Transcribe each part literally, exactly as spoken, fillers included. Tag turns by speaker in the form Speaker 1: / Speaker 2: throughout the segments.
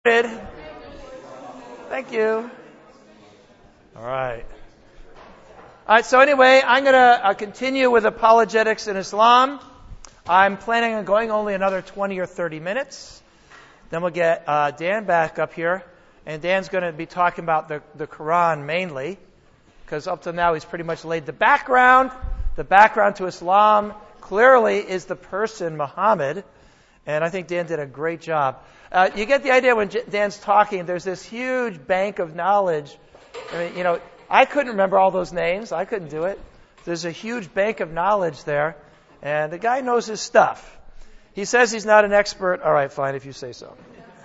Speaker 1: Thank you. All right. All right, so anyway, I'm going to uh, continue with apologetics in Islam. I'm planning on going only another twenty or thirty minutes. Then we'll get uh, Dan back up here. And Dan's going to be talking about the, the Quran mainly, because up to now he's pretty much laid the background. The background to Islam clearly is the person Muhammad. And I think Dan did a great job. Uh, you get the idea when J- Dan's talking, there's this huge bank of knowledge. I mean, you know, I couldn't remember all those names. I couldn't do it. There's a huge bank of knowledge there. And the guy knows his stuff. He says he's not an expert. All right, fine, if you say so.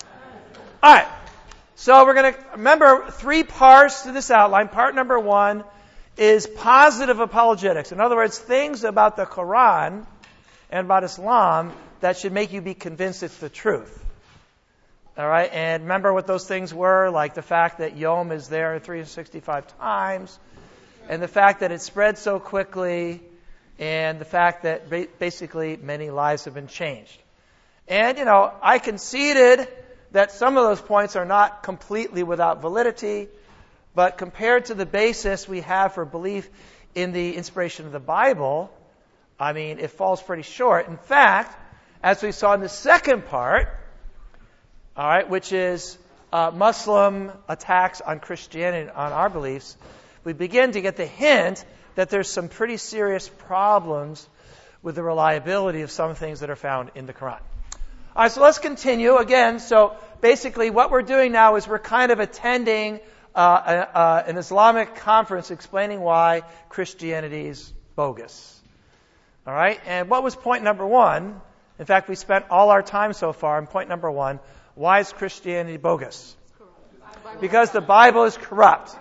Speaker 1: All right. So we're going to remember three parts to this outline. Part number one is positive apologetics. In other words, things about the Quran and about Islam that should make you be convinced it's the truth. All right, and remember what those things were, like the fact that Yom is there three hundred sixty-five times, and the fact that it spread so quickly, and the fact that ba- basically many lives have been changed. And, you know, I conceded that some of those points are not completely without validity, but compared to the basis we have for belief in the inspiration of the Bible, I mean, it falls pretty short. In fact, as we saw in the second part, all right, which is uh, Muslim attacks on Christianity, on our beliefs, we begin to get the hint that there's some pretty serious problems with the reliability of some things that are found in the Quran. All right, so let's continue again. So basically what we're doing now is we're kind of attending uh, a, uh, an Islamic conference explaining why Christianity is bogus. All right, and what was point number one? In fact, we spent all our time so far on point number one. Why is Christianity bogus? Because the Bible is corrupt.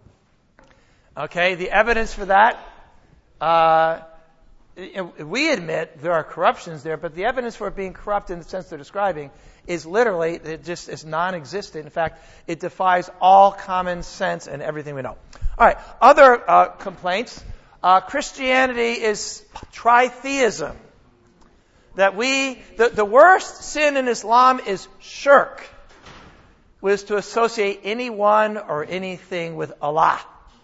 Speaker 1: Okay, the evidence for that, uh, we admit there are corruptions there, but the evidence for it being corrupt in the sense they're describing is literally, it just is non-existent. In fact, it defies all common sense and everything we know. All right, other uh, complaints. Uh, Christianity is tritheism. That we, the, the worst sin in Islam is shirk, was to associate anyone or anything with Allah.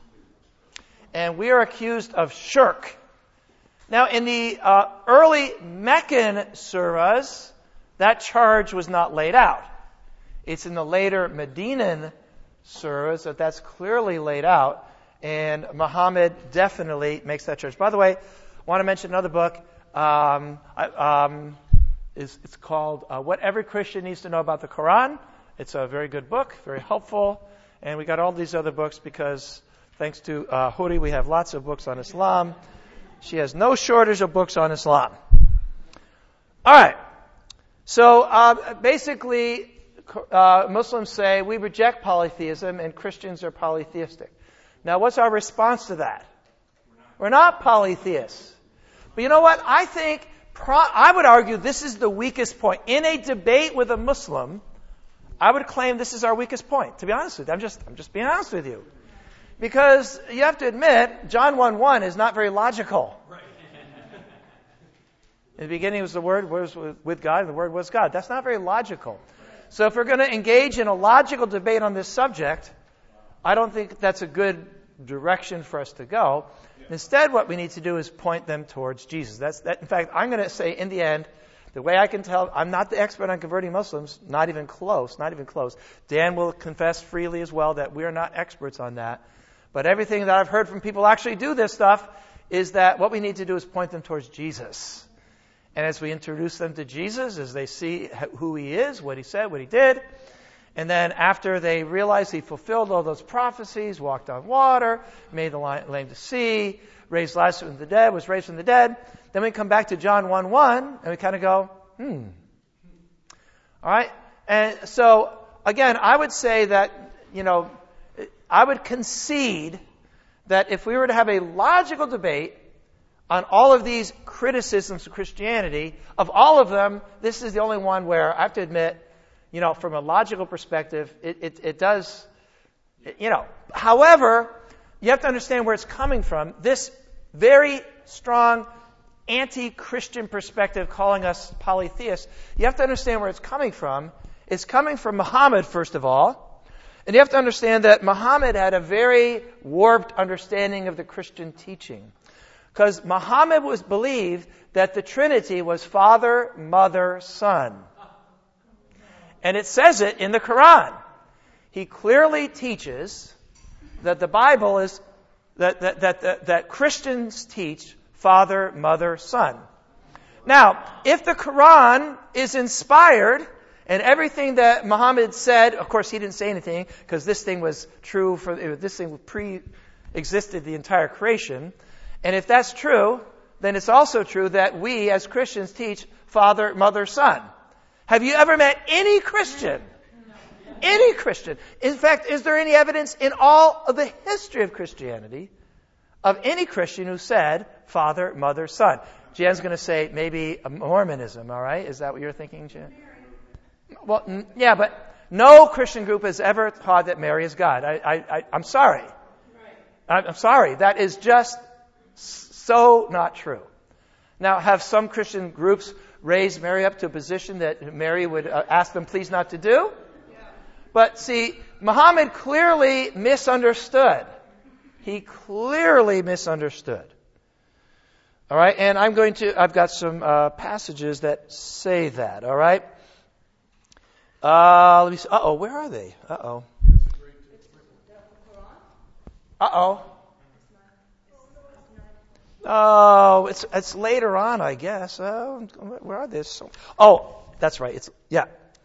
Speaker 1: And we are accused of shirk. Now, in the uh, early Meccan surahs, that charge was not laid out. It's in the later Medinan surahs that that's clearly laid out, and Muhammad definitely makes that charge. By the way, I want to mention another book. Um, um, it's, it's called uh, What Every Christian Needs to Know About the Quran. It's a very good book, very helpful. And we got all these other books because thanks to uh, Huri, we have lots of books on Islam. She has no shortage of books on Islam. All right. So uh, basically, uh, Muslims say we reject polytheism and Christians are polytheistic. Now, what's our response to that? We're not polytheists. But you know what? I think, pro- I would argue this is the weakest point. In a debate with a Muslim, I would claim this is our weakest point, to be honest with you. I'm just, I'm just being honest with you. Because you have to admit, John one one is not very logical. Right. In the beginning was the Word, was with God, and the Word was God. That's not very logical. So if we're going to engage in a logical debate on this subject, I don't think that's a good direction for us to go. Instead, what we need to do is point them towards Jesus. That's that. In fact, I'm going to say in the end, the way I can tell, I'm not the expert on converting Muslims, not even close, not even close. Dan will confess freely as well that we are not experts on that. But everything that I've heard from people who actually do this stuff is that what we need to do is point them towards Jesus. And as we introduce them to Jesus, as they see who he is, what he said, what he did, and then after they realize he fulfilled all those prophecies, walked on water, made the lame to see, raised Lazarus from the dead, was raised from the dead, then we come back to John one one, and we kind of go, hmm. All right? And so, again, I would say that, you know, I would concede that if we were to have a logical debate on all of these criticisms of Christianity, of all of them, this is the only one where I have to admit, you know, from a logical perspective, it, it, it does, it, you know. However, you have to understand where it's coming from. This very strong anti-Christian perspective calling us polytheists, you have to understand where it's coming from. It's coming from Muhammad, first of all. And you have to understand that Muhammad had a very warped understanding of the Christian teaching. Because Muhammad was believed that the Trinity was Father, Mother, Son. And it says it in the Quran. He clearly teaches that the Bible is, that, that, that, that, that Christians teach Father, Mother, Son. Now, if the Quran is inspired, and everything that Muhammad said, of course he didn't say anything, because this thing was true for, this thing pre-existed the entire creation. And if that's true, then it's also true that we as Christians teach Father, Mother, Son. Have you ever met any Christian? Any Christian. In fact, is there any evidence in all of the history of Christianity of any Christian who said Father, Mother, Son? Jan's going to say maybe Mormonism, all right? Is that what you're thinking, Jan? Well, n- yeah, but no Christian group has ever taught that Mary is God. I, I, I, I'm sorry. I, I'm sorry. That is just so not true. Now, have some Christian groups raised Mary up to a position that Mary would uh, ask them please not to do? But see, Muhammad clearly misunderstood. He clearly misunderstood. All right, and I'm going to, I've got some uh, passages that say that, all right? Uh, let me see. Uh-oh, where are they? Uh-oh. Uh-oh. Oh, it's it's later on, I guess. Oh, where are they? Oh, that's right. It's, yeah.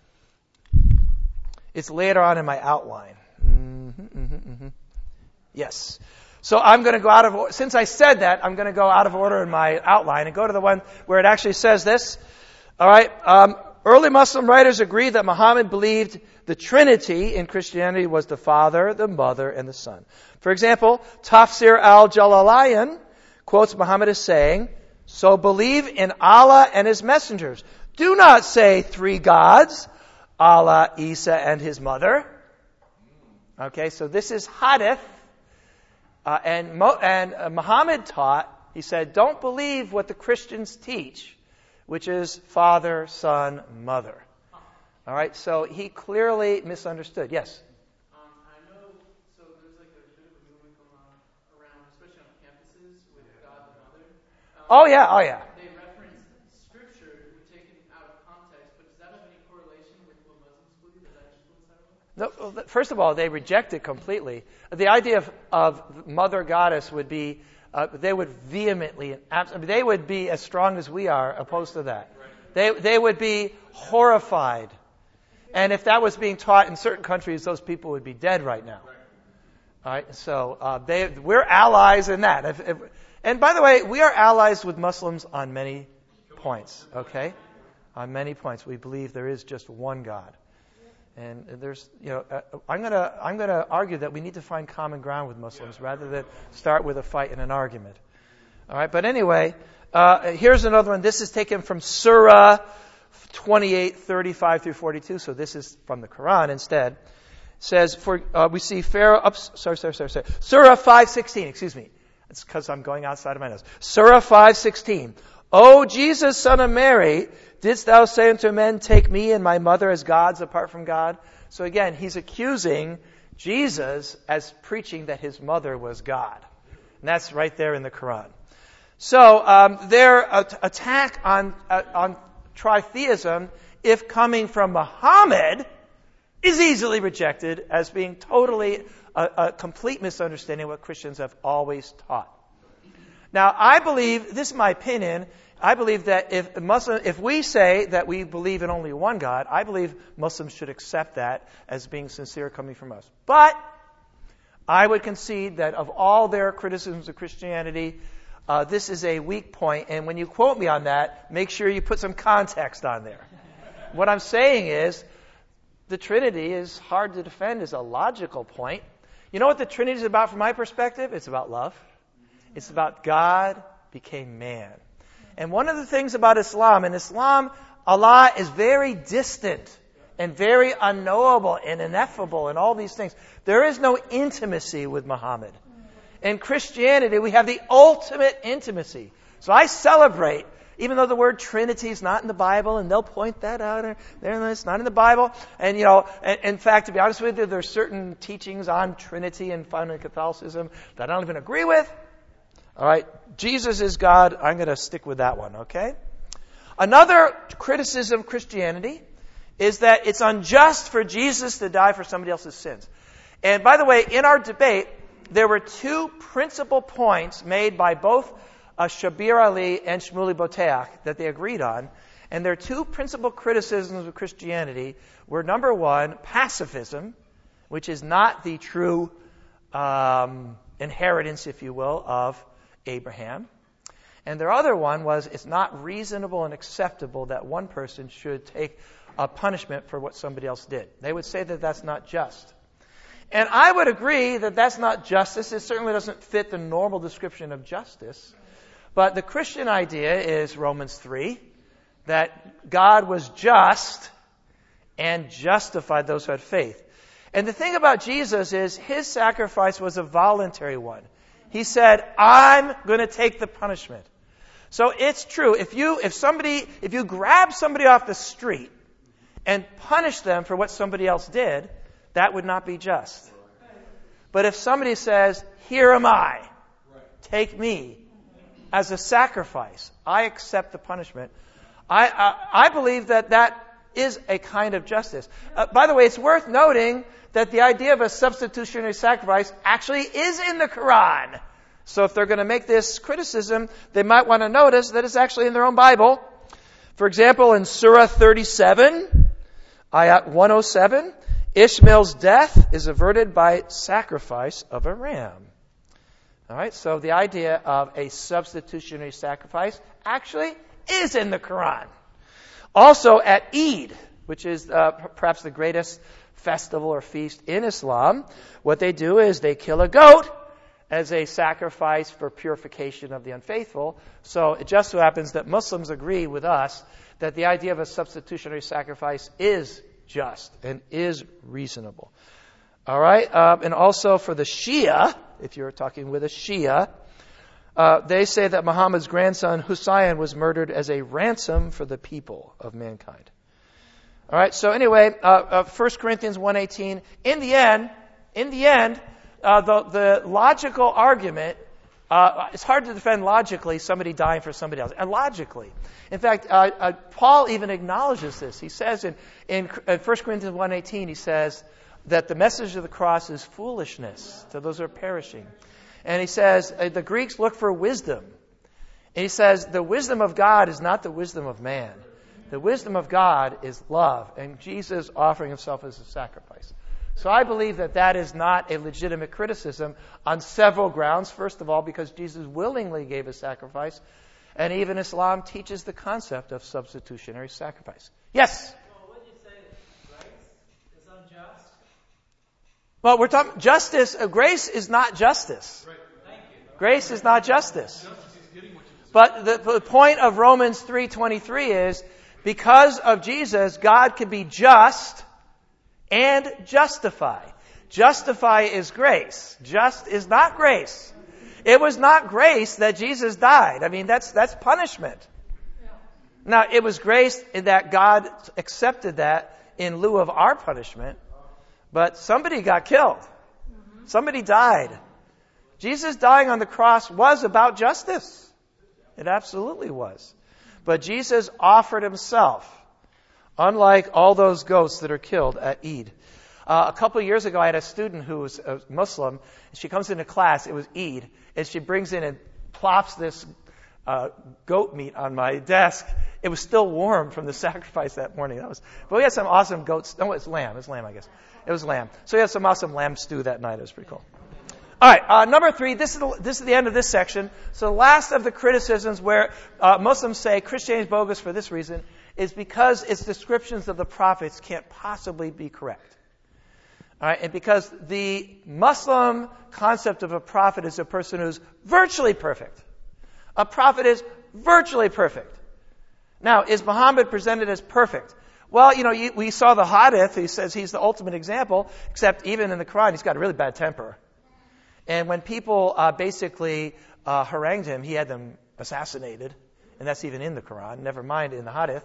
Speaker 1: It's later on in my outline. Mm-hmm, mm-hmm, mm-hmm. Yes. So I'm going to go out of order. Since I said that, I'm going to go out of order in my outline and go to the one where it actually says this. All right. Um, early Muslim writers agree that Muhammad believed the Trinity in Christianity was the Father, the Mother, and the Son. For example, Tafsir al-Jalalayn quotes Muhammad as saying, "So believe in Allah and His messengers. Do not say three gods, Allah, Isa, and his mother." Okay, so this is hadith. Uh, and Mo- and uh, Muhammad taught, he said, don't believe what the Christians teach, which is Father, Son, Mother. All right, so he clearly misunderstood. Yes?
Speaker 2: Um, I know, so there's like a bit of a movement going on around, especially on campuses, with God the Mother. Um,
Speaker 1: Oh, yeah, oh, yeah.
Speaker 2: They reference scripture taken out of context, but does that have any correlation with what Muslims believe? Does that influence that at all?
Speaker 1: No, first of all, they reject it completely. The idea of, of Mother Goddess would be, uh, they would vehemently, I mean, they would be as strong as we are opposed to that. They they would be horrified. And if that was being taught in certain countries, those people would be dead right now. All right, so uh, they we're allies in that. If, if, and by the way, we are allies with Muslims on many points. Okay, on many points, we believe there is just one God. And there's, you know, uh, I'm gonna I'm gonna argue that we need to find common ground with Muslims rather than start with a fight and an argument. All right, but anyway, uh, here's another one. This is taken from Surah twenty-eight, thirty-five through forty-two. So this is from the Quran instead. It says for uh, we see Pharaoh. Ups, sorry, sorry, sorry, sorry. Surah five sixteen. Excuse me. It's because I'm going outside of my nose. Surah five sixteen. O Jesus, son of Mary, didst thou say unto men, take me and my mother as gods apart from God? So again, he's accusing Jesus as preaching that his mother was God. And that's right there in the Quran. So um, their uh, attack on uh, on tritheism, if coming from Muhammad, is easily rejected as being totally a, a complete misunderstanding of what Christians have always taught. Now, I believe, this is my opinion, I believe that if Muslim, if we say that we believe in only one God, I believe Muslims should accept that as being sincere coming from us. But I would concede that of all their criticisms of Christianity, uh, this is a weak point. And when you quote me on that, make sure you put some context on there. What I'm saying is, the Trinity is hard to defend as a logical point. You know what the Trinity is about from my perspective? It's about love. It's about God became man. And one of the things about Islam, in Islam, Allah is very distant and very unknowable and ineffable and all these things. There is no intimacy with Muhammad. In Christianity, we have the ultimate intimacy. So I celebrate even though the word Trinity is not in the Bible, and they'll point that out, or there, it's not in the Bible. And, you know, and, in fact, to be honest with you, there's certain teachings on Trinity and fundamental Catholicism that I don't even agree with. All right, Jesus is God. I'm going to stick with that one, okay? Another criticism of Christianity is that it's unjust for Jesus to die for somebody else's sins. And by the way, in our debate, there were two principal points made by both uh, Shabir Ali and Shmuley Boteach that they agreed on. And their two principal criticisms of Christianity were, number one, pacifism, which is not the true um, inheritance, if you will, of Abraham. And their other one was, it's not reasonable and acceptable that one person should take a punishment for what somebody else did. They would say that that's not just. And I would agree that that's not justice. It certainly doesn't fit the normal description of justice. But the Christian idea is Romans three, that God was just and justified those who had faith. And the thing about Jesus is his sacrifice was a voluntary one. He said, I'm going to take the punishment. So it's true. If you, if somebody, if you grab somebody off the street and punish them for what somebody else did, that would not be just. But if somebody says, here am I, take me as a sacrifice, I accept the punishment, I, I, I believe that that is a kind of justice. Uh, by the way, it's worth noting that the idea of a substitutionary sacrifice actually is in the Quran. So if they're going to make this criticism, they might want to notice that it's actually in their own Bible. For example, in Surah thirty-seven, Ayat one oh seven, Ishmael's death is averted by sacrifice of a ram. All right, so the idea of a substitutionary sacrifice actually is in the Quran. Also at Eid, which is uh, perhaps the greatest festival or feast in Islam, what they do is they kill a goat as a sacrifice for purification of the unfaithful. So it just so happens that Muslims agree with us that the idea of a substitutionary sacrifice is just and is reasonable. All right, uh, and also for the Shia, if you're talking with a Shia, uh, they say that Muhammad's grandson Husayn was murdered as a ransom for the people of mankind. All right, so anyway, uh, uh, First Corinthians one eighteen. In the end, in the end, uh, the the logical argument. Uh, it's hard to defend logically somebody dying for somebody else. And logically, in fact, uh, uh, Paul even acknowledges this. He says in in, in First Corinthians one eighteen, he says that the message of the cross is foolishness to those who are perishing. And he says uh, the Greeks look for wisdom. And he says the wisdom of God is not the wisdom of man. The wisdom of God is love, and Jesus offering himself as a sacrifice. So I believe that that is not a legitimate criticism on several grounds. First of all, because Jesus willingly gave a sacrifice, and even Islam teaches the concept of substitutionary sacrifice. Yes?
Speaker 2: Well, what do you say that grace is unjust?
Speaker 1: Well, we're talking justice. Uh, grace is not justice.
Speaker 2: Right. Thank you.
Speaker 1: Grace is not justice. But the, the point of Romans three twenty-three is, because of Jesus, God can be just and justify. Justify is grace. Just is not grace. It was not grace that Jesus died. I mean, that's that's punishment. Now, it was grace in that God accepted that in lieu of our punishment. But somebody got killed. Somebody died. Jesus dying on the cross was about justice. It absolutely was. But Jesus offered himself, unlike all those goats that are killed at Eid. Uh, a couple of years ago, I had a student who was a Muslim. She comes into class, it was Eid, and she brings in and plops this uh, goat meat on my desk. It was still warm from the sacrifice that morning. That was, but we had some awesome goats. No, it's lamb. It's lamb, I guess. It was lamb. So we had some awesome lamb stew that night. It was pretty cool. All right, uh, number three, this is, the, this is the end of this section. So the last of the criticisms where uh, Muslims say Christianity is bogus for this reason is because its descriptions of the prophets can't possibly be correct. All right, and because the Muslim concept of a prophet is a person who's virtually perfect. A prophet is virtually perfect. Now, is Muhammad presented as perfect? Well, you know, you, we saw the Hadith. He says he's the ultimate example, except even in the Quran, he's got a really bad temper. And when people uh, basically uh, harangued him, he had them assassinated. And that's even in the Quran, never mind in the Hadith.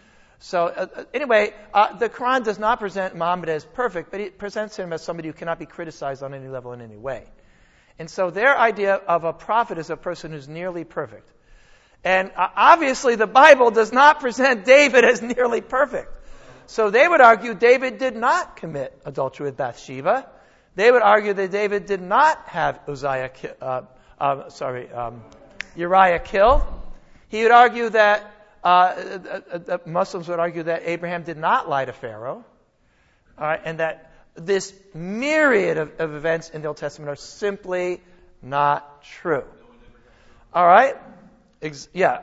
Speaker 1: So uh, anyway, uh, the Quran does not present Muhammad as perfect, but it presents him as somebody who cannot be criticized on any level in any way. And so their idea of a prophet is a person who's nearly perfect. And uh, obviously the Bible does not present David as nearly perfect. So they would argue David did not commit adultery with Bathsheba. They would argue that David did not have Uzziah, ki- uh, uh, sorry, um, Uriah killed. He would argue that uh, uh, uh, Muslims would argue that Abraham did not lie to Pharaoh, all right, and that this myriad of, of events in the Old Testament are simply not true. All right, Ex- yeah.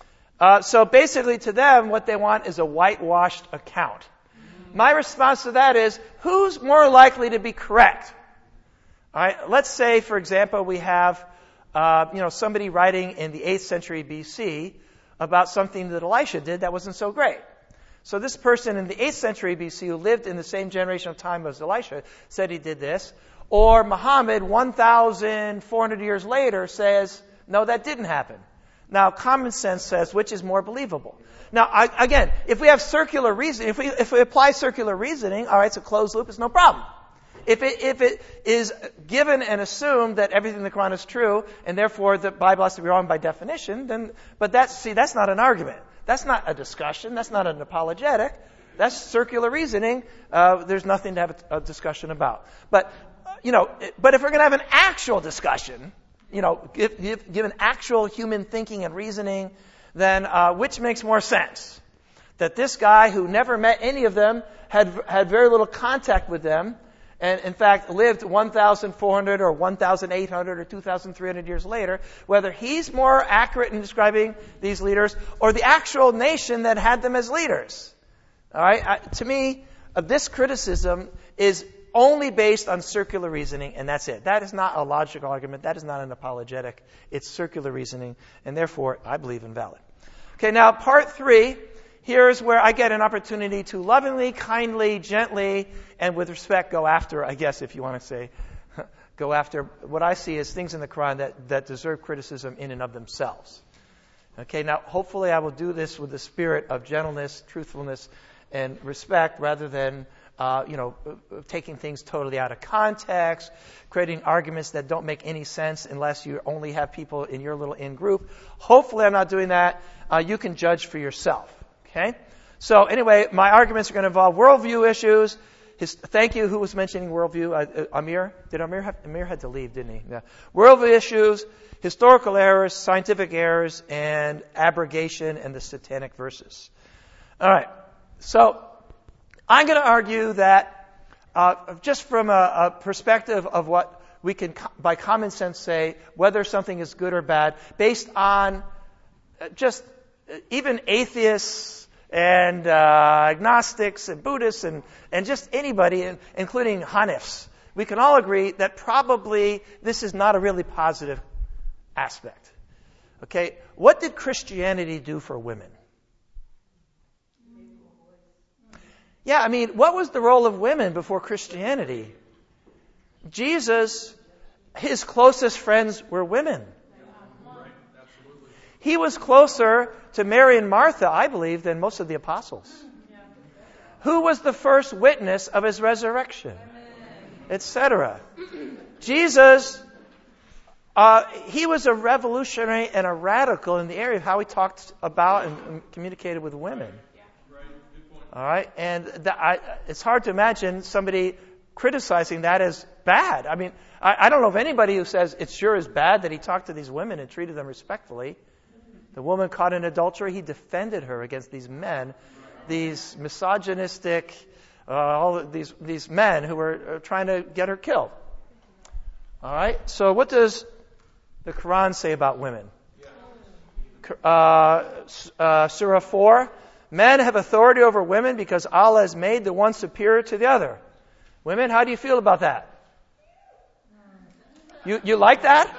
Speaker 1: Uh, so basically, to them, what they want is a whitewashed account. My response to that is, who's more likely to be correct? All right, let's say, for example, we have, uh, you know, somebody writing in the eighth century B C about something that Elisha did that wasn't so great. So this person in the eighth century B C who lived in the same generation of time as Elisha said he did this. Or Muhammad, one thousand four hundred years later, says, no, that didn't happen. Now, common sense says which is more believable. Now, I, again, if we have circular reasoning, if we if we apply circular reasoning, all right, it's a closed loop, it's no problem. If it if it is given and assumed that everything in the Quran is true, and therefore the Bible has to be wrong by definition, then but that's see that's not an argument. That's not a discussion. That's not an apologetic. That's circular reasoning. Uh, there's nothing to have a, a discussion about. But uh, you know, but if we're going to have an actual discussion, you know, give, give, give an actual human thinking and reasoning, then uh, which makes more sense? That this guy who never met any of them, had had very little contact with them, and in fact lived one thousand four hundred or one thousand eight hundred or two thousand three hundred years later, whether he's more accurate in describing these leaders or the actual nation that had them as leaders. All right, I, to me, uh, this criticism is only based on circular reasoning, and that's it. That is not a logical argument. That is not an apologetic. It's circular reasoning, and therefore, I believe invalid. Okay, now part three. Here's where I get an opportunity to lovingly, kindly, gently, and with respect go after, I guess, if you want to say, go after what I see as things in the Quran that, that deserve criticism in and of themselves. Okay, now hopefully I will do this with the spirit of gentleness, truthfulness, and respect rather than Uh, you know, taking things totally out of context, creating arguments that don't make any sense unless you only have people in your little in group. Hopefully I'm not doing that. Uh, you can judge for yourself. Okay? So anyway, my arguments are going to involve worldview issues. His, thank you, who was mentioning worldview? Uh, uh, Amir? Did Amir have, Amir had to leave, didn't he? Yeah. Worldview issues, historical errors, scientific errors, and abrogation and the satanic verses. All right. So, I'm going to argue that uh, just from a, a perspective of what we can, by common sense, say whether something is good or bad, based on just even atheists and uh, agnostics and Buddhists and, and just anybody, including Hanifs, we can all agree that probably this is not a really positive aspect. Okay, what did Christianity do for women? Yeah, I mean, what was the role of women before Christianity? Jesus, his closest friends were women. He was closer to Mary and Martha, I believe, than most of the apostles. Who was the first witness of his resurrection? et cetera. Jesus, uh, he was a revolutionary and a radical in the area of how he talked about and, and communicated with women. All right, and the, I, it's hard to imagine somebody criticizing that as bad. I mean, I, I don't know of anybody who says it sure is bad that he talked to these women and treated them respectfully. The woman caught in adultery, he defended her against these men, these misogynistic, uh, all of these these men who were uh, trying to get her killed. All right, so what does the Quran say about women? Uh, uh, Surah four. Men have authority over women because Allah has made the one superior to the other. Women, how do you feel about that? You you like that?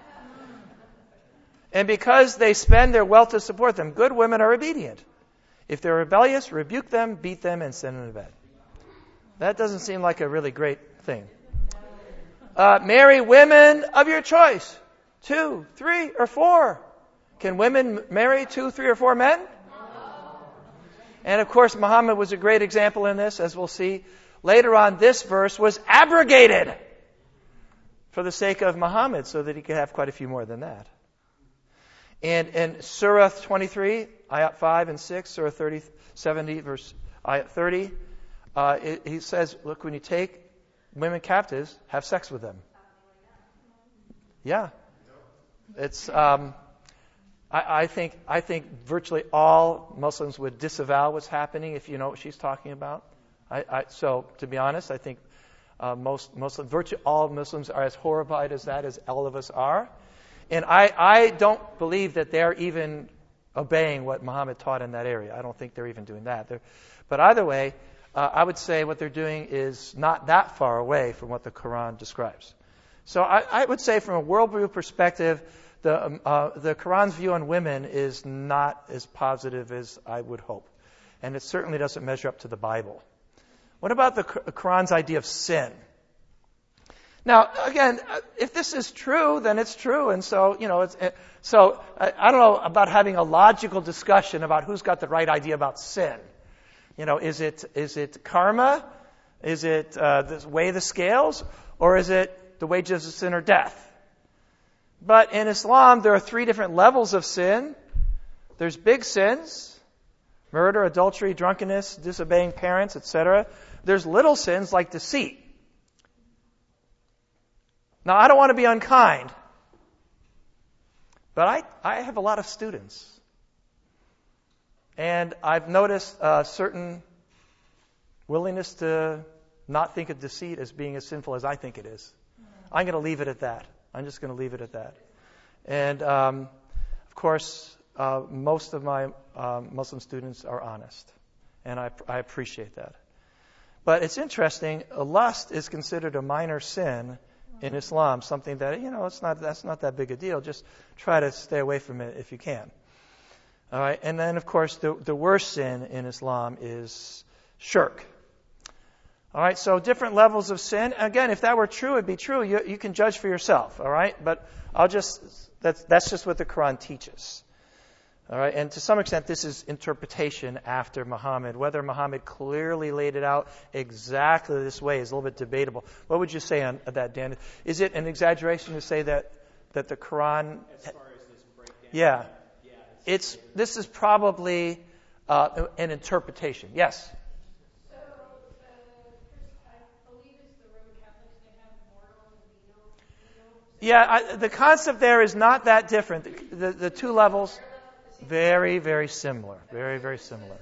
Speaker 1: And because they spend their wealth to support them, good women are obedient. If they're rebellious, rebuke them, beat them, and send them to bed. That doesn't seem like a really great thing. Uh, marry women of your choice. Two, three, or four. Can women marry two, three, or four men? And of course, Muhammad was a great example in this, as we'll see later on. This verse was abrogated for the sake of Muhammad, so that he could have quite a few more than that. And in Surah twenty-three, ayat five and six, Surah thirty, seventy, verse ayat thirty, uh, it, he says, look, when you take women captives, have sex with them. Yeah. It's, um, I, I think, I think virtually all Muslims would disavow what's happening if you know what she's talking about. I, I, so, to be honest, I think uh, most Muslims, virtually all Muslims are as horrified as that as all of us are. And I, I don't believe that they're even obeying what Muhammad taught in that area. I don't think they're even doing that. They're, but either way, uh, I would say what they're doing is not that far away from what the Quran describes. So I, I would say from a worldview perspective, the, um, uh, the Quran's view on women is not as positive as I would hope. And it certainly doesn't measure up to the Bible. What about the Quran's idea of sin? Now, again, if this is true, then it's true. And so, you know, it's, it, so I, I don't know about having a logical discussion about who's got the right idea about sin. You know, is it is it karma? Is it uh, the weigh the scales? Or is it the wages of sin or death? But in Islam, there are three different levels of sin. There's big sins: murder, adultery, drunkenness, disobeying parents, et cetera. There's little sins like deceit. Now, I don't want to be unkind, but I, I have a lot of students. And I've noticed a certain willingness to not think of deceit as being as sinful as I think it is. I'm going to leave it at that. I'm just going to leave it at that. And, um, of course, uh, most of my um, Muslim students are honest. And I, I appreciate that. But it's interesting, lust is considered a minor sin in Islam, something that, you know, it's not that's not that big a deal. Just try to stay away from it if you can. All right, and then of course the the worst sin in Islam is shirk. All right, so different levels of sin. Again, if that were true, it'd be true. You you can judge for yourself. All right, but I'll just that's that's just what the Quran teaches. All right, and to some extent, this is interpretation after Muhammad. Whether Muhammad clearly laid it out exactly this way is a little bit debatable. What would you say on that, Dan? Is it an exaggeration to say that, that the Quran...
Speaker 3: As far as this breakdown?
Speaker 1: Yeah.
Speaker 3: yeah
Speaker 1: it's, it's This is probably uh, an interpretation. Yes?
Speaker 4: So, uh, I believe it's the Roman Catholics, they have mortal and venial.
Speaker 1: Yeah, I, the concept there is not that different. The, the, the two levels... Very, very similar. Very, very similar.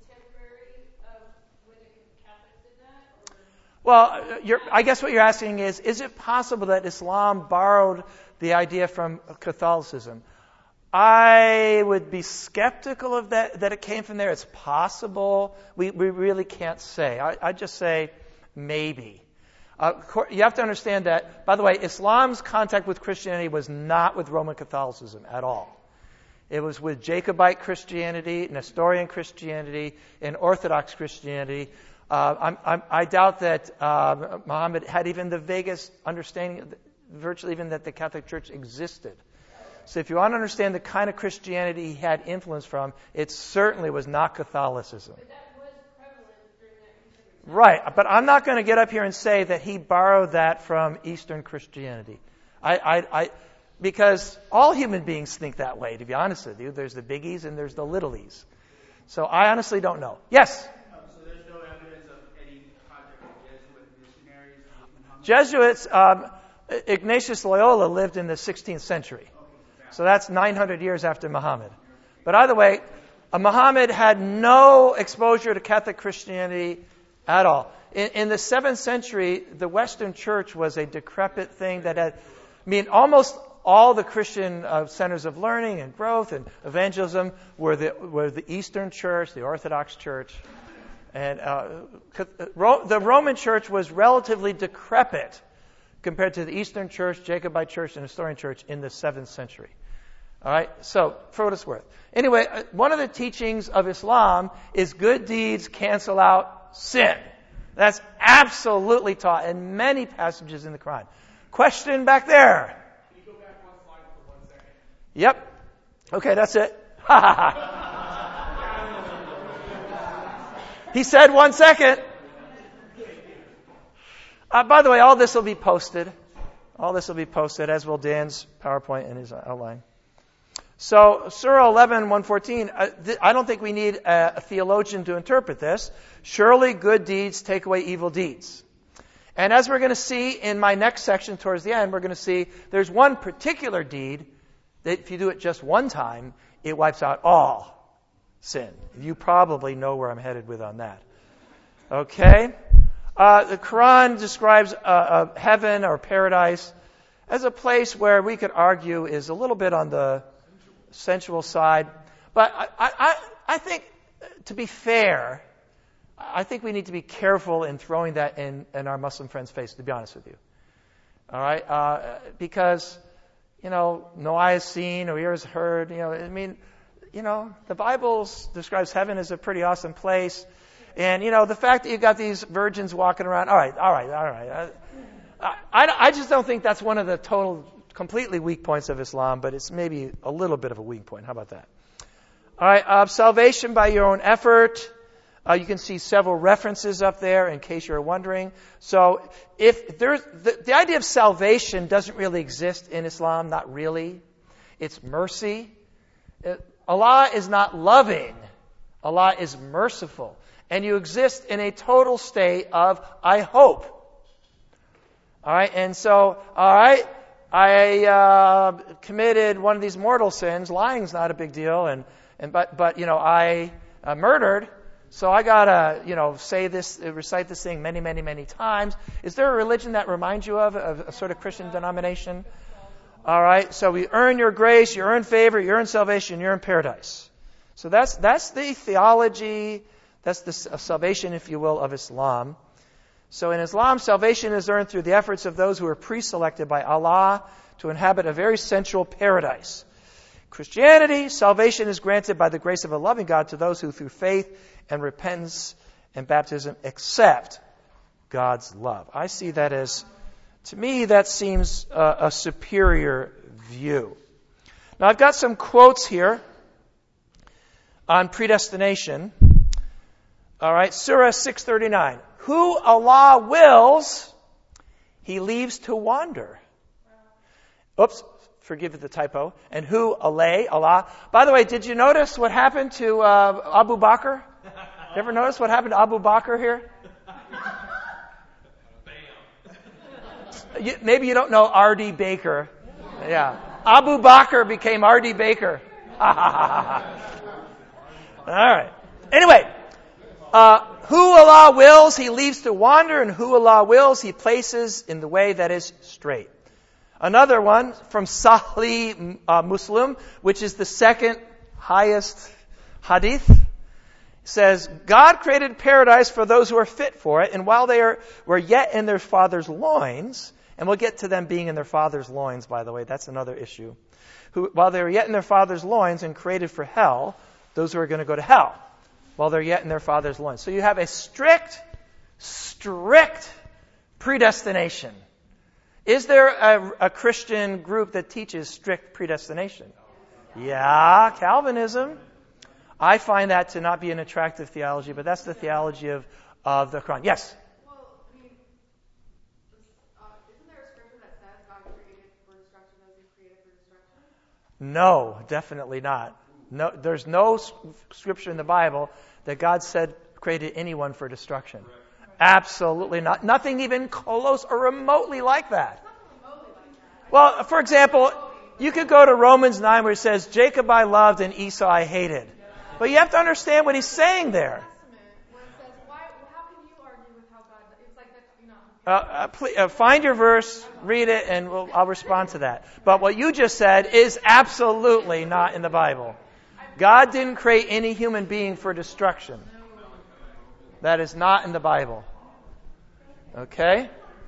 Speaker 1: Well, you're, I guess what you're asking is, is it possible that Islam borrowed the idea from Catholicism? I would be skeptical of that, that it came from there. It's possible. We, we really can't say. I, I just say maybe. Uh, you have to understand that, by the way, Islam's contact with Christianity was not with Roman Catholicism at all. It was with Jacobite Christianity, Nestorian Christianity, and Orthodox Christianity. Uh, I'm, I'm, I doubt that uh, Muhammad had even the vaguest understanding, virtually even that the Catholic Church existed. So if you want to understand the kind of Christianity he had influence from, it certainly was not Catholicism.
Speaker 4: But that was prevalent during that contemporary time.
Speaker 1: Right, but I'm not going to get up here and say that he borrowed that from Eastern Christianity. I... I, I Because all human beings think that way, to be honest with you. There's the biggies and there's the littlies. So I honestly don't know. Yes?
Speaker 3: Um, so there's no evidence of any contact with Jesuit missionaries with Muhammad?
Speaker 1: Jesuits, um, Ignatius Loyola lived in the sixteenth century. So that's nine hundred years after Muhammad. But either way, uh, Muhammad had no exposure to Catholic Christianity at all. In, in the seventh century, the Western Church was a decrepit thing that had, I mean, almost all the Christian uh, centers of learning and growth and evangelism were the were the Eastern Church, the Orthodox Church, and uh, Ro- the Roman Church was relatively decrepit compared to the Eastern Church, Jacobite Church, and Nestorian Church in the seventh century. All right, so for what it's worth. Anyway, uh, one of the teachings of Islam is good deeds cancel out sin. That's absolutely taught in many passages in the Quran. Question back there.
Speaker 3: Can you go back one slide for one second?
Speaker 1: Yep. Okay, that's it. He said one second. Uh, by the way, all this will be posted. All this will be posted, as will Dan's PowerPoint and his outline. So, Surah eleven, one fourteen, uh, th- I don't think we need a, a theologian to interpret this. Surely good deeds take away evil deeds. And as we're going to see in my next section towards the end, we're going to see there's one particular deed that if you do it just one time, it wipes out all sin. You probably know where I'm headed with on that. Okay? Uh, the Quran describes uh, uh, heaven or paradise as a place where we could argue is a little bit on the sensual side. But I, I, I think, to be fair, I think we need to be careful in throwing that in, in our Muslim friends' face, to be honest with you. All right? Uh, because, you know, no eye has seen or ear has heard. You know, I mean, you know, the Bible describes heaven as a pretty awesome place. And, you know, the fact that you've got these virgins walking around, all right, all right, all right. I, I, I just don't think that's one of the total, completely weak points of Islam, but it's maybe a little bit of a weak point. How about that? All right, uh, salvation by your own effort. Uh, you can see several references up there in case you're wondering. So if there's, the, the idea of salvation doesn't really exist in Islam, not really. It's mercy. It, Allah is not loving. Allah is merciful. And you exist in a total state of, I hope. All right, and so, all right, I uh, committed one of these mortal sins. Lying's not a big deal, and, and but but you know I uh, murdered, so I gotta you know say this, recite this thing many many many times. Is there a religion that reminds you of, of a sort of Christian denomination? All right, so we earn your grace, you earn favor, you earn salvation, you earn paradise. So that's that's the theology. That's the salvation, if you will, of Islam. So in Islam, salvation is earned through the efforts of those who are pre-selected by Allah to inhabit a very sensual paradise. Christianity, salvation is granted by the grace of a loving God to those who through faith and repentance and baptism accept God's love. I see that as, to me, that seems uh, a superior view. Now I've got some quotes here on predestination. All right, Surah six thirty-nine. Who Allah wills, He leaves to wander. Oops, forgive the typo. And who Allah, Allah. By the way, did you notice what happened to uh, Abu Bakr? You ever notice what happened to Abu Bakr here? You, maybe you don't know R D Baker. Yeah. Abu Bakr became R D Baker. All right. Anyway. Uh, who Allah wills, He leaves to wander, and who Allah wills, He places in the way that is straight. Another one from Sahih uh, Muslim, which is the second highest hadith, says, God created paradise for those who are fit for it, and while they are, were yet in their father's loins, and we'll get to them being in their father's loins, by the way, that's another issue, who, while they were yet in their father's loins and created for hell, those who are going to go to hell, while they're yet in their father's loins. So you have a strict, strict predestination. Is there a, a Christian group that teaches strict predestination? Yeah, Calvinism. I find that to not be an attractive theology, but that's the theology of, of the Quran. Yes?
Speaker 5: Well, I mean, uh, isn't there a scripture that says God created for destruction those He created for destruction?
Speaker 1: No, definitely not. No, there's no scripture in the Bible that God said created anyone for destruction. Absolutely not. Nothing even close or remotely like that. Well, for example, you could go to Romans nine where it says, Jacob I loved and Esau I hated. But you have to understand what he's saying there. Uh, uh, please, uh, find your verse, read it, and we'll, I'll respond to that. But what you just said is absolutely not in the Bible. God didn't create any human being for destruction. That is not in the Bible. Okay?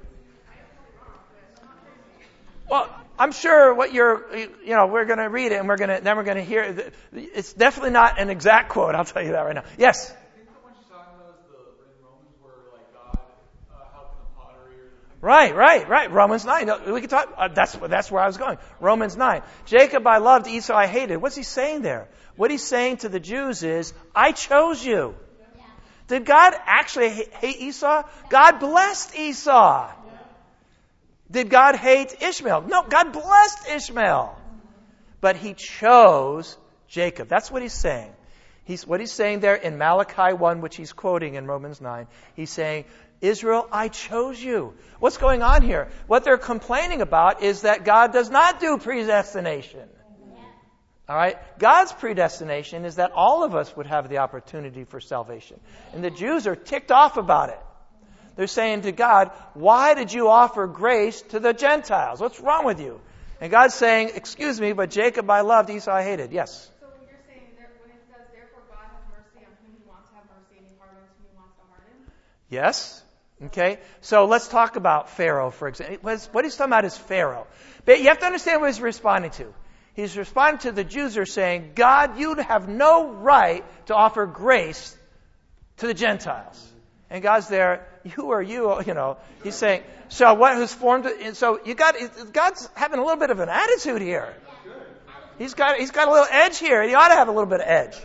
Speaker 1: Well, I'm sure what you're, you know, we're going to read it and we're going to, then we're going to hear it. It's definitely not an exact quote. I'll tell you that right now. Yes? Right, right, right. Romans nine. No, we can talk. Uh, that's that's where I was going. Romans nine. Jacob I loved, Esau I hated. What's he saying there? What he's saying to the Jews is, I chose you. Yeah. Did God actually hate Esau? God blessed Esau. Yeah. Did God hate Ishmael? No, God blessed Ishmael. But he chose Jacob. That's what he's saying. He's what he's saying there in Malachi one, which he's quoting in Romans nine. He's saying, Israel, I chose you. What's going on here? What they're complaining about is that God does not do predestination. Yeah. All right? God's predestination is that all of us would have the opportunity for salvation. And the Jews are ticked off about it. They're saying to God, why did you offer grace to the Gentiles? What's wrong with you? And God's saying, excuse me, but Jacob I loved, Esau I hated. Yes?
Speaker 5: So when you're saying, there, when it says, therefore God has mercy on whom he wants to have mercy and he hardens whom he wants to harden?
Speaker 1: Yes. Okay, so let's talk about Pharaoh, for example. What he's talking about is Pharaoh. But you have to understand what he's responding to. He's responding to the Jews who are saying, God, you have no right to offer grace to the Gentiles. And God's there, who are you? You know, he's saying, so what who's formed it? So you got, God's having a little bit of an attitude here. He's got, he's got a little edge here. He ought to have a little bit of edge.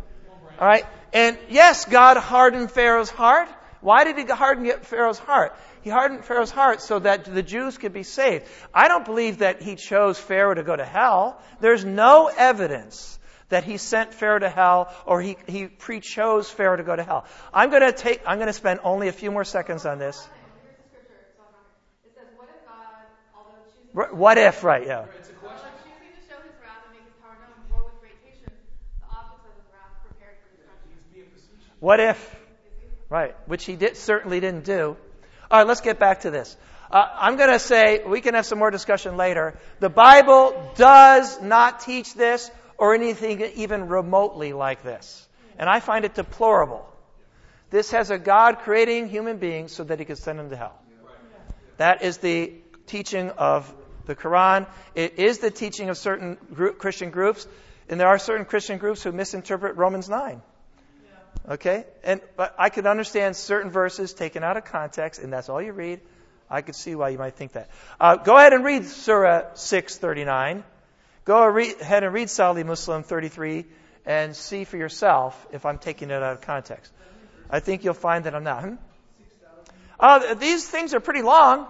Speaker 1: All right, and yes, God hardened Pharaoh's heart. Why did he harden Pharaoh's heart? He hardened Pharaoh's heart so that the Jews could be saved. I don't believe that he chose Pharaoh to go to hell. There's no evidence that he sent Pharaoh to hell or he, he pre-chose Pharaoh to go to hell. I'm going to take, I'm going to spend only a few more seconds on this.
Speaker 5: Here's the scripture. It says, what if God, although choosing...
Speaker 1: What if, right, yeah.
Speaker 5: It's a question. Choosing to show his wrath and make his power known, bore with great patience the objects of his wrath prepared for destruction.
Speaker 1: What if? Right, which he did, certainly didn't do. All right, let's get back to this. Uh, I'm going to say, we can have some more discussion later. The Bible does not teach this or anything even remotely like this. And I find it deplorable. This has a God creating human beings so that he could send them to hell. That is the teaching of the Quran. It is the teaching of certain group, Christian groups. And there are certain Christian groups who misinterpret Romans nine. Okay? And but I could understand certain verses taken out of context, and that's all you read. I could see why you might think that. Uh, go ahead and read Surah six thirty-nine. Go re- ahead and read Sahih Muslim thirty-three and see for yourself if I'm taking it out of context. I think you'll find that I'm not. Hmm? Uh, these things are pretty long.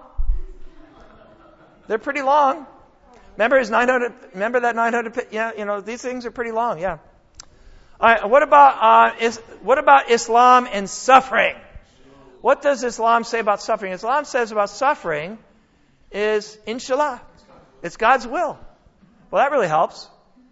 Speaker 1: They're pretty long. Remember his nine hundred, remember that nine hundred, yeah, you know, these things are pretty long, yeah. All right, what about uh, is what about Islam and suffering? What does Islam say about suffering? Islam says about suffering is inshallah. It's God's will. Well, that really helps.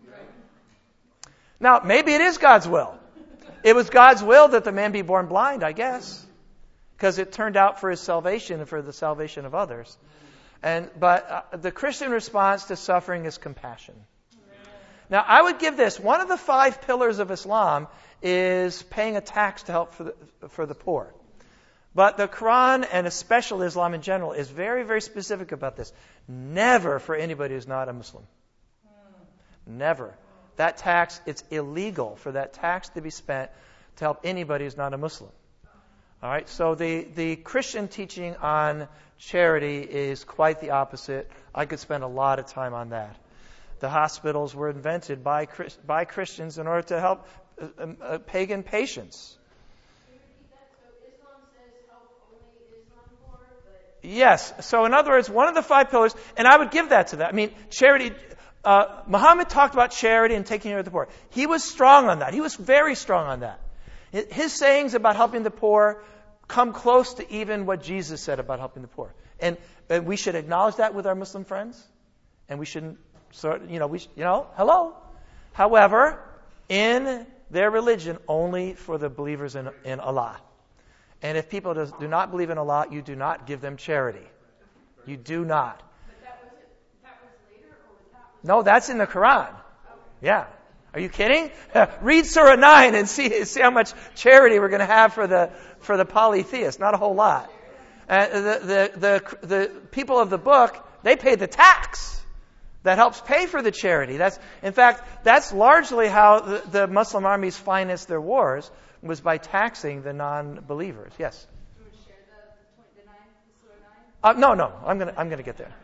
Speaker 1: Now, maybe it is God's will. It was God's will that the man be born blind, I guess, because it turned out for his salvation and for the salvation of others. And but uh, the Christian response to suffering is compassion. Now, I would give this. One of the five pillars of Islam is paying a tax to help for the, for the poor. But the Quran, and especially Islam in general, is very, very specific about this. Never for anybody who's not a Muslim. Never. That tax, it's illegal for that tax to be spent to help anybody who's not a Muslim. All right, so the, the Christian teaching on charity is quite the opposite. I could spend a lot of time on that. The hospitals were invented by by Christians in order to help uh, uh, pagan patients.
Speaker 4: Can you repeat that? So Islam says help only Islam poor, but...
Speaker 1: Yes. So in other words, one of the five pillars, and I would give that to that. I mean, charity, uh, Muhammad talked about charity and taking care of the poor. He was strong on that. He was very strong on that. His sayings about helping the poor come close to even what Jesus said about helping the poor. And, and we should acknowledge that with our Muslim friends. And we shouldn't, so, you know, we, you know, hello. However, in their religion, only for the believers in, in Allah. And if people does, do not believe in Allah, you do not give them charity. You do not.
Speaker 4: But that was, that was later, or was that... Was
Speaker 1: no, that's in the Quran. Yeah. Are you kidding? Read Surah nine and see see how much charity we're going to have for the for the polytheists. Not a whole lot. Uh, the, the the the people of the book, they pay the tax that helps pay for the charity. That's in fact that's largely how the, the Muslim armies financed their wars, was by taxing the non-believers. Yes. Uh, no, no, I'm going to I'm going to get there.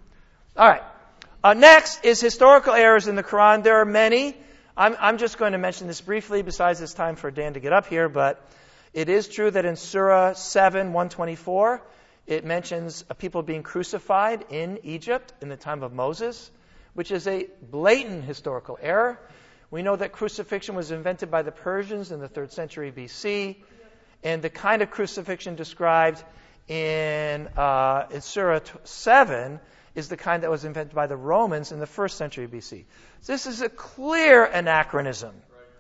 Speaker 1: All right. Uh, next is historical errors in the Quran. There are many. I'm, I'm just going to mention this briefly, besides it's time for Dan to get up here, but it is true that in Surah seven, one twenty-four, it mentions a people being crucified in Egypt in the time of Moses, which is a blatant historical error. We know that crucifixion was invented by the Persians in the third century B C, and the kind of crucifixion described in, uh, in Surah seven is the kind that was invented by the Romans in the first century B C. This is a clear anachronism.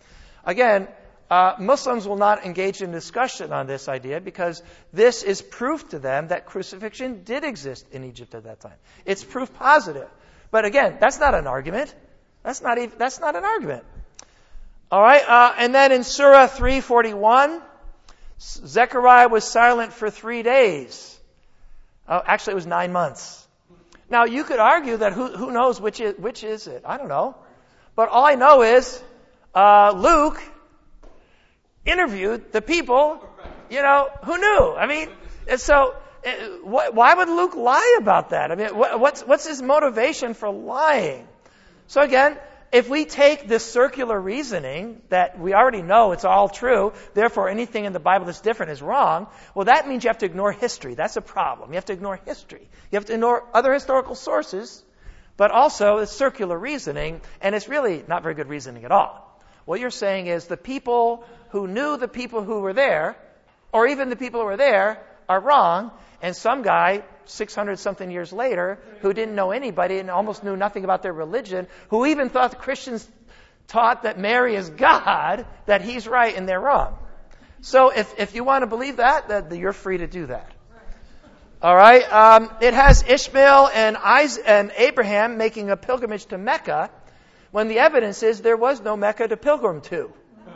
Speaker 1: Again, uh, Muslims will not engage in discussion on this idea because this is proof to them that crucifixion did exist in Egypt at that time. It's proof positive. But again, that's not an argument. That's not even, that's not an argument. All right, uh, and then in Surah three forty-one, Zechariah was silent for three days. Uh, actually, it was nine months. Now, you could argue that who, who knows which is, which is it? I don't know. But all I know is uh, Luke interviewed the people, you know, who knew. I mean, and so uh, wh- why would Luke lie about that? I mean, wh- what's, what's his motivation for lying? So again, if we take this circular reasoning that we already know it's all true, therefore anything in the Bible that's different is wrong, well, that means you have to ignore history. That's a problem. You have to ignore history. You have to ignore other historical sources, but also it's circular reasoning, and it's really not very good reasoning at all. What you're saying is the people who knew the people who were there, or even the people who were there, are wrong, and some guy six hundred something years later who didn't know anybody and almost knew nothing about their religion, who even thought the Christians taught that Mary is God, that he's right and they're wrong. So if, if you want to believe that, that you're free to do that. All right. Um, it has Ishmael and Isaac and Abraham making a pilgrimage to Mecca when the evidence is there was no Mecca to pilgrim to.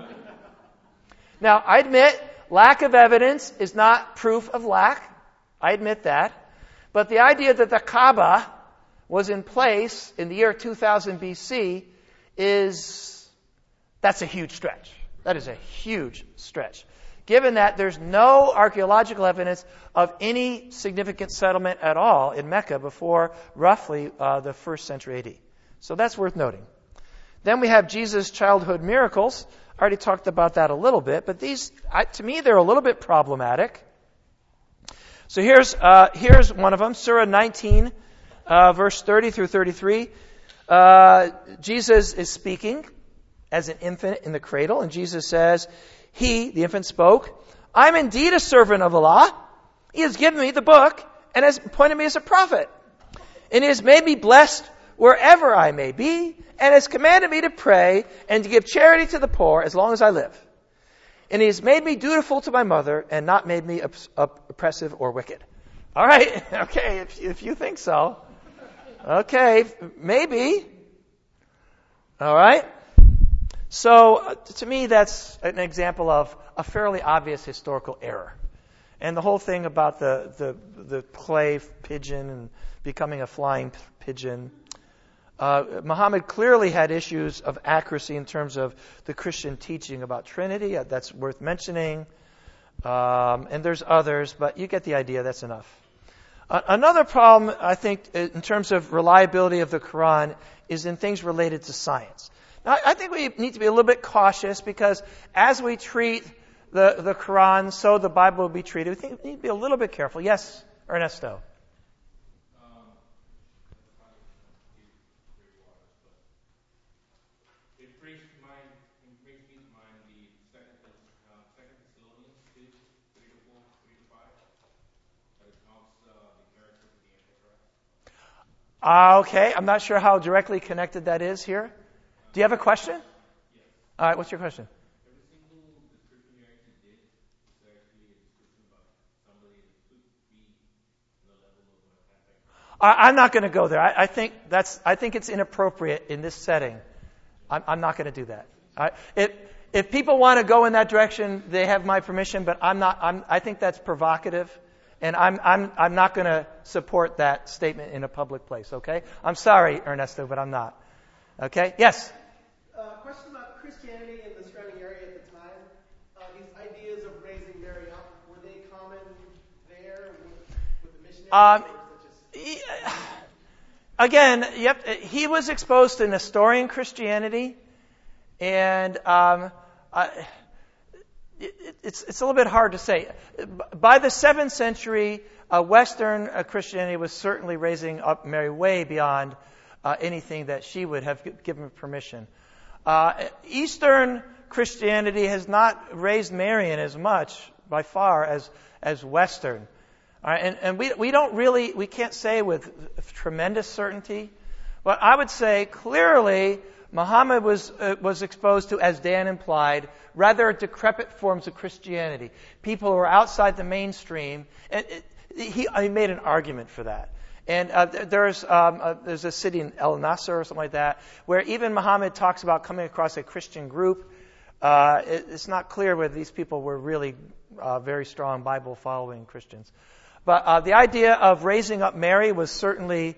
Speaker 1: Now, I admit lack of evidence is not proof of lack. I admit that. But the idea that the Kaaba was in place in the year two thousand B C is, that's a huge stretch. That is a huge stretch. Given that there's no archaeological evidence of any significant settlement at all in Mecca before roughly uh, the first century A D. So that's worth noting. Then we have Jesus' childhood miracles. I already talked about that a little bit, but these, I, to me, they're a little bit problematic. So here's uh, here's one of them, Surah nineteen, uh, verse thirty through thirty-three. Uh, Jesus is speaking as an infant in the cradle, and Jesus says, He, the infant, spoke, I'm indeed a servant of Allah. He has given me the book and has appointed me as a prophet. And He has made me blessed wherever I may be, and has commanded me to pray and to give charity to the poor as long as I live. And He has made me dutiful to my mother and not made me op- op- oppressive or wicked. All right. Okay. If, if you think so. Okay. Maybe. All right. So uh, to me, that's an example of a fairly obvious historical error. And the whole thing about the, the, the clay pigeon and becoming a flying p- pigeon. Uh, Muhammad clearly had issues of accuracy in terms of the Christian teaching about Trinity. Uh, that's worth mentioning. Um, and there's others, but you get the idea. That's enough. Uh, another problem, I think, in terms of reliability of the Quran is in things related to science. Now, I think we need to be a little bit cautious because as we treat the, the Quran, so the Bible will be treated. We think we need to be a little bit careful. Yes, Ernesto. Uh, okay, I'm not sure how directly connected that is here. Do you have a question? Yes. All right, what's your question?
Speaker 6: Every single description you actually did is actually a description about somebody that could be the level of an anti-Christ.
Speaker 1: I, I'm not going to go there. I, I think that's. I think it's inappropriate in this setting. I'm, I'm not going to do that. I, if if people want to go in that direction, they have my permission. But I'm not. I'm, I think that's provocative. And I'm I'm I'm not going to support that statement in a public place, okay? I'm sorry, Ernesto, but I'm not. Okay? Yes?
Speaker 3: Uh, question about Christianity in the surrounding area at the time. Uh, these ideas of raising Mary up, were they common there with, with the missionaries?
Speaker 1: Um, he, again, yep, he was exposed to Nestorian Christianity, and um, uh, it, it's it's a little bit hard to say. By the seventh century, uh, Western uh, Christianity was certainly raising up Mary way beyond uh, anything that she would have given permission. Uh, Eastern Christianity has not raised Marian as much by far as as Western. All right, and and we we don't really we can't say with tremendous certainty, but I would say clearly Muhammad was uh, was exposed to, as Dan implied, rather decrepit forms of Christianity. People who were outside the mainstream, and it, he he made an argument for that. And uh, there's um, uh, there's a city in El Nasser or something like that where even Muhammad talks about coming across a Christian group. Uh, it, it's not clear whether these people were really uh, very strong Bible-following Christians. But uh, the idea of raising up Mary was certainly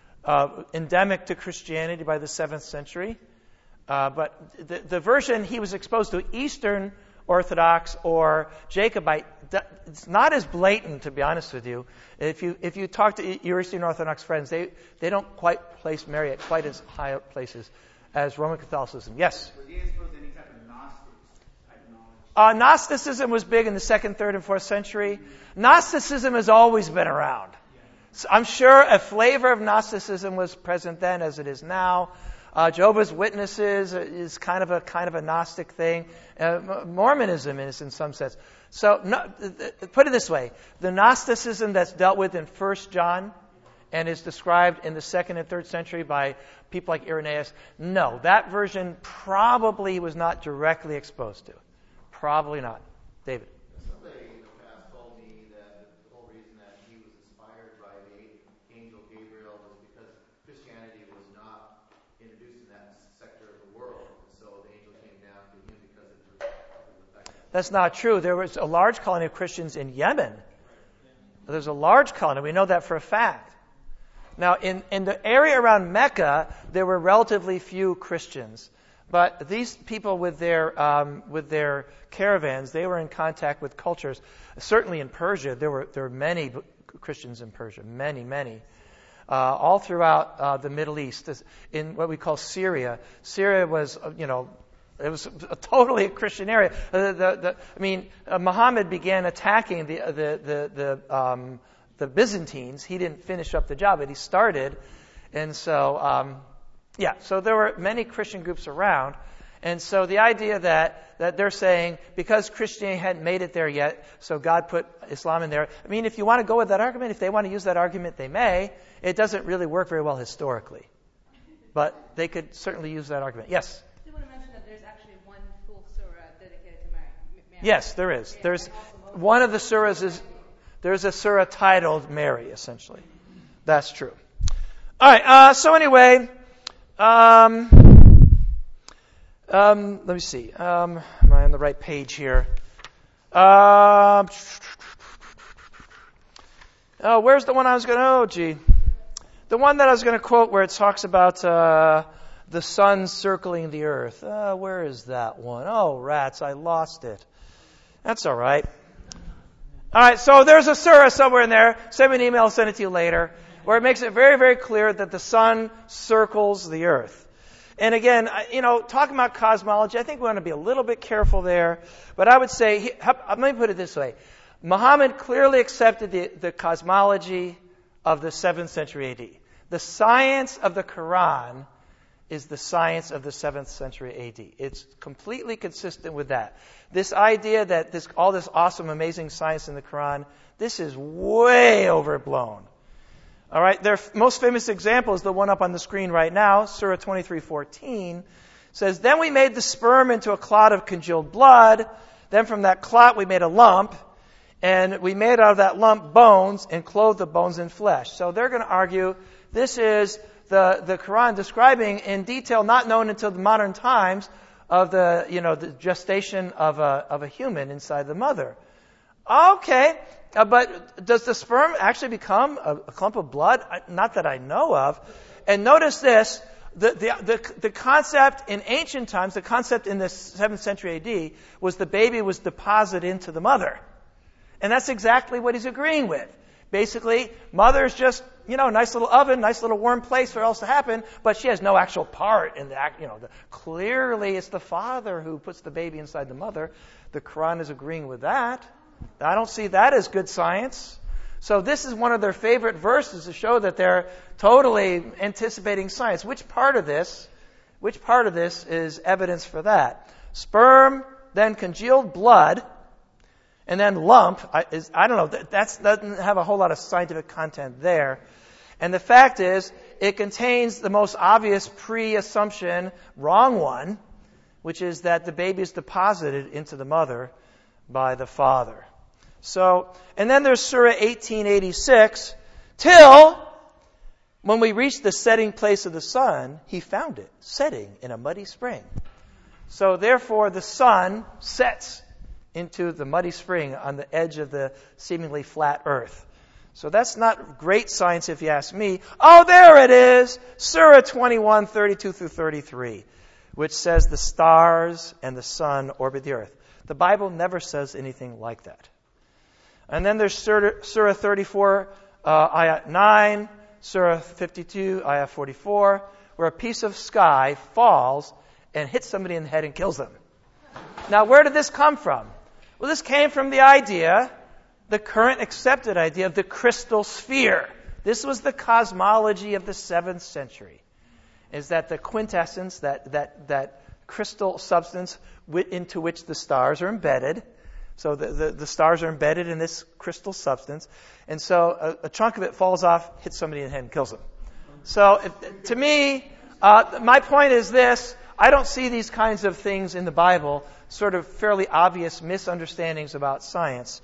Speaker 1: uh, endemic to Christianity by the seventh century. Uh, but the, the version he was exposed to, Eastern Orthodox or Jacobite, it's not as blatant, to be honest with you. If you if you talk to your Eastern Orthodox friends, they, they don't quite place Mary at quite as high places as Roman Catholicism. Yes?
Speaker 3: Were they exposed to any type of Gnostic type knowledge?
Speaker 1: Uh, Gnosticism was big in the second, third, and fourth century. Gnosticism has always been around. So I'm sure a flavor of Gnosticism was present then as it is now. Uh, Jehovah's Witnesses is kind of a kind of a Gnostic thing. Uh, Mormonism is in some sense. So no, put it this way: the Gnosticism that's dealt with in First John and is described in the second and third century by people like Irenaeus, no, that version probably was not directly exposed to. Probably not. David.
Speaker 7: Somebody in the past told me that the whole reason that he was inspired by the angel Gabriel was because Christianity was not introduced in that sector of the world. And so the angel came down to him because of the, of the fact that...
Speaker 1: That's not true. There was a large colony of Christians in Yemen. There's a large colony. We know that for a fact. Now, in, in the area around Mecca, there were relatively few Christians. But these people with their um, with their caravans, they were in contact with cultures. Certainly in Persia, there were there were many Christians in Persia, many, many. Uh, all throughout uh, the Middle East, in what we call Syria. Syria was, you know, it was a totally a Christian area. Uh, the, the, I mean, uh, Muhammad began attacking the the the the, um, the Byzantines. He didn't finish up the job, but he started, and so. Um, Yeah, so there were many Christian groups around, and so the idea that, that they're saying because Christianity hadn't made it there yet, so God put Islam in there. I mean, if you want to go with that argument, if they want to use that argument, they may. It doesn't really work very well historically, but they could certainly use that argument. Yes?
Speaker 8: I want to mention that there's actually one full surah dedicated to Mary.
Speaker 1: Yes, there is. There's one of the surahs is there's a surah titled Mary, essentially. That's true. All right. Uh, so anyway. Um, um, let me see. Um, am I on the right page here? Um, oh, where's the one I was going to? Oh, gee, the one that I was going to quote where it talks about uh, the sun circling the earth. Uh, where is that one? Oh, rats! I lost it. That's all right. All right. So there's a surah somewhere in there. Send me an email. I'll send it to you later. Where it makes it very, very clear that the sun circles the earth. And again, you know, talking about cosmology, I think we want to be a little bit careful there. But I would say, let me put it this way. Muhammad clearly accepted the, the cosmology of the seventh century A D. The science of the Quran is the science of the seventh century A D. It's completely consistent with that. This idea that this all this awesome, amazing science in the Quran, this is way overblown. All right, their most famous example is the one up on the screen right now, Surah twenty-three fourteen. Says, then we made the sperm into a clot of congealed blood. Then from that clot we made a lump. And we made out of that lump bones and clothed the bones in flesh. So they're going to argue this is the, the Quran describing in detail, not known until the modern times, of the, you know, the gestation of a, of a human inside the mother. Okay. Uh, but does the sperm actually become a, a clump of blood? I, not that I know of. And notice this, the, the, the, the concept in ancient times, the concept in the seventh century A D, was the baby was deposited into the mother. And that's exactly what he's agreeing with. Basically, mother's just, you know, nice little oven, nice little warm place for it else to happen, but she has no actual part in the act, you know. The, clearly, it's the father who puts the baby inside the mother. The Quran is agreeing with that. I don't see that as good science. So this is one of their favorite verses to show that they're totally anticipating science. Which part of this, which part of this is evidence for that? Sperm, then congealed blood, and then lump. I, is, I don't know. That that's, doesn't have a whole lot of scientific content there. And the fact is, it contains the most obvious pre-assumption, wrong one, which is that the baby is deposited into the mother by the father. So, and then there's Surah eighteen eighty-six, till when we reach the setting place of the sun, he found it setting in a muddy spring. So therefore the sun sets into the muddy spring on the edge of the seemingly flat earth. So that's not great science if you ask me. Oh, there it is! Surah twenty-one, thirty-two through thirty-three, which says the stars and the sun orbit the earth. The Bible never says anything like that. And then there's Surah thirty-four, uh, Ayat nine, Surah fifty-two, Ayat forty-four, where a piece of sky falls and hits somebody in the head and kills them. Now, where did this come from? Well, this came from the idea, the current accepted idea of the crystal sphere. This was the cosmology of the seventh century. Is that the quintessence, that that that crystal substance into which the stars are embedded. So the, the, the stars are embedded in this crystal substance. And so a, a chunk of it falls off, hits somebody in the head and kills them. So if, to me, uh, my point is this. I don't see these kinds of things in the Bible, sort of fairly obvious misunderstandings about science.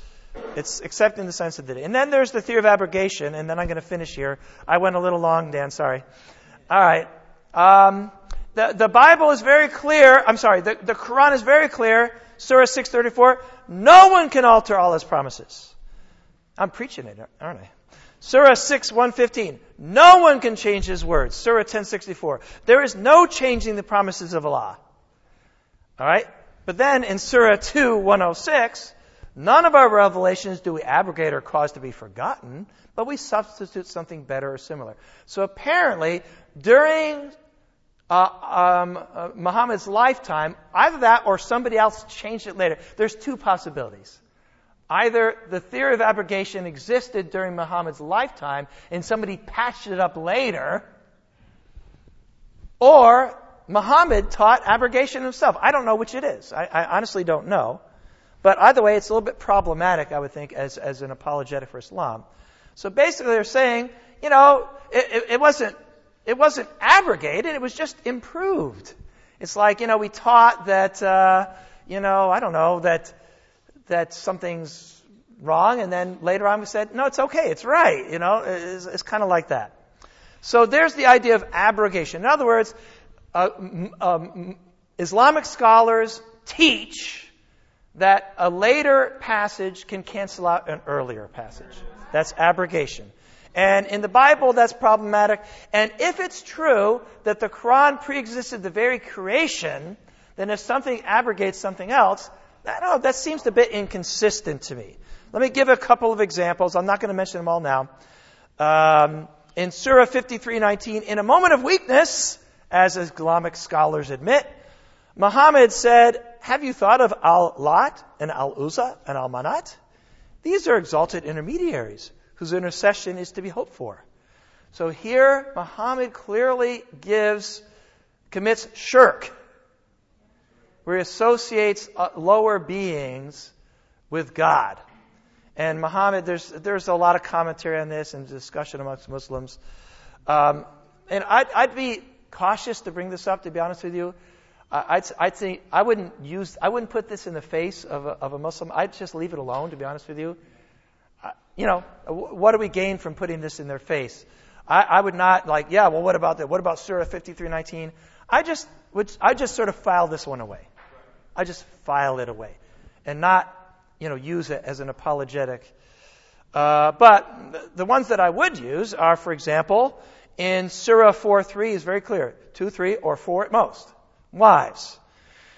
Speaker 1: It's except in the sense of the day. And then there's the theory of abrogation, and then I'm going to finish here. I went a little long, Dan, sorry. All right. Um, the, the Bible is very clear. I'm sorry, the, the Quran is very clear. Surah six thirty-four, no one can alter Allah's promises. I'm preaching it, aren't I? Surah six one fifteen, no one can change His words. Surah ten sixty-four, there is no changing the promises of Allah. All right? But then in Surah two one oh six, none of our revelations do we abrogate or cause to be forgotten, but we substitute something better or similar. So apparently, during Uh, um, uh, Muhammad's lifetime, either that or somebody else changed it later. There's two possibilities. Either the theory of abrogation existed during Muhammad's lifetime and somebody patched it up later, or Muhammad taught abrogation himself. I don't know which it is. I, I honestly don't know. But either way, it's a little bit problematic, I would think, as, as an apologetic for Islam. So basically they're saying, you know, it, it, it wasn't It wasn't abrogated, it was just improved. It's like, you know, we taught that, uh, you know, I don't know, that that something's wrong, and then later on we said, no, it's okay, it's right, you know, it's, it's kind of like that. So there's the idea of abrogation. In other words, uh, um, Islamic scholars teach that a later passage can cancel out an earlier passage. That's abrogation. And in the Bible, that's problematic. And if it's true that the Quran preexisted the very creation, then if something abrogates something else, I don't know, that seems a bit inconsistent to me. Let me give a couple of examples. I'm not going to mention them all now. Um, in Surah fifty-three nineteen, in a moment of weakness, as Islamic scholars admit, Muhammad said, have you thought of Al-Lat and Al-Uzza and Al-Manat? These are exalted intermediaries whose intercession is to be hoped for. So here, Muhammad clearly gives, commits shirk, where he associates uh, lower beings with God. And Muhammad, there's there's a lot of commentary on this and discussion amongst Muslims. Um, and I'd, I'd be cautious to bring this up, to be honest with you. I'd, I'd think I wouldn't use, I wouldn't put this in the face of a, of a Muslim. I'd just leave it alone, to be honest with you. You know, what do we gain from putting this in their face? I, I would not like, yeah, well, what about that? What about Surah fifty-three nineteen? I just would, I just sort of file this one away. I just file it away and not, you know, use it as an apologetic. Uh, but the ones that I would use are, for example, in Surah four three is very clear. two, three, or four at most. Wives.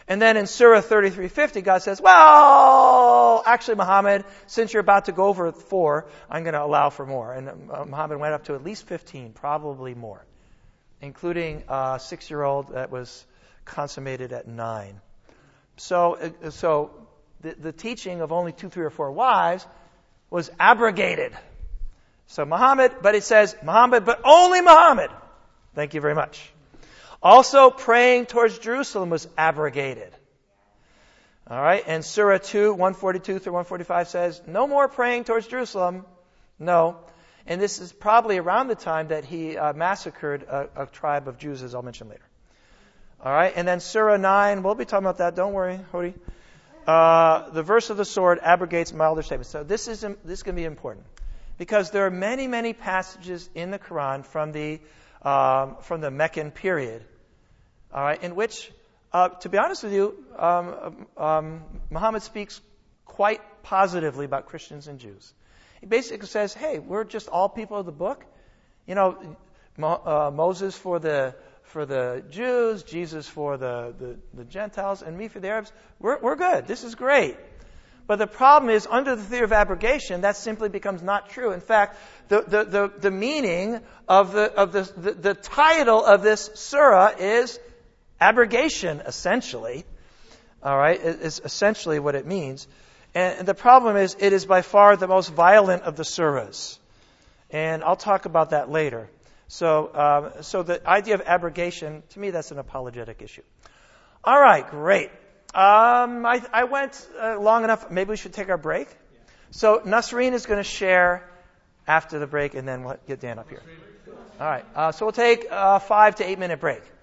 Speaker 1: And then in Surah thirty-three fifty, God says, well, actually, Muhammad, since you're about to go over four, I'm going to allow for more. And uh, Muhammad went up to at least fifteen, probably more, including a six-year-old that was consummated at nine. So, uh, so the, the teaching of only two, three, or four wives was abrogated. So Muhammad, but it says Muhammad, but only Muhammad. Thank you very much. Also, praying towards Jerusalem was abrogated. All right, and Surah two, one forty-two through one forty-five says, no more praying towards Jerusalem. No. And this is probably around the time that he uh, massacred a, a tribe of Jews, as I'll mention later. All right, and then Surah nine, we'll be talking about that. Don't worry, Hodi. Uh, the verse of the sword abrogates milder statements. So this is this can be important because there are many, many passages in the Quran from the um, from the Meccan period, all right, in which, uh, to be honest with you, um, um, Muhammad speaks quite positively about Christians and Jews. He basically says, "Hey, we're just all people of the book. You know, Mo- uh, Moses for the for the Jews, Jesus for the, the, the Gentiles, and me for the Arabs. We're we're good. This is great." But the problem is, under the theory of abrogation, that simply becomes not true. In fact, the the the, the meaning of the of the, the the title of this surah is abrogation, essentially. All right, it is essentially what it means. And the problem is, it is by far the most violent of the surahs. And I'll talk about that later. So, um, so the idea of abrogation, to me, that's an apologetic issue. All right, great. Um, I, I went uh, long enough. Maybe we should take our break. Yeah. So Nasreen is going to share after the break, and then we'll get Dan up here. All right. Uh, so we'll take a five to eight minute break.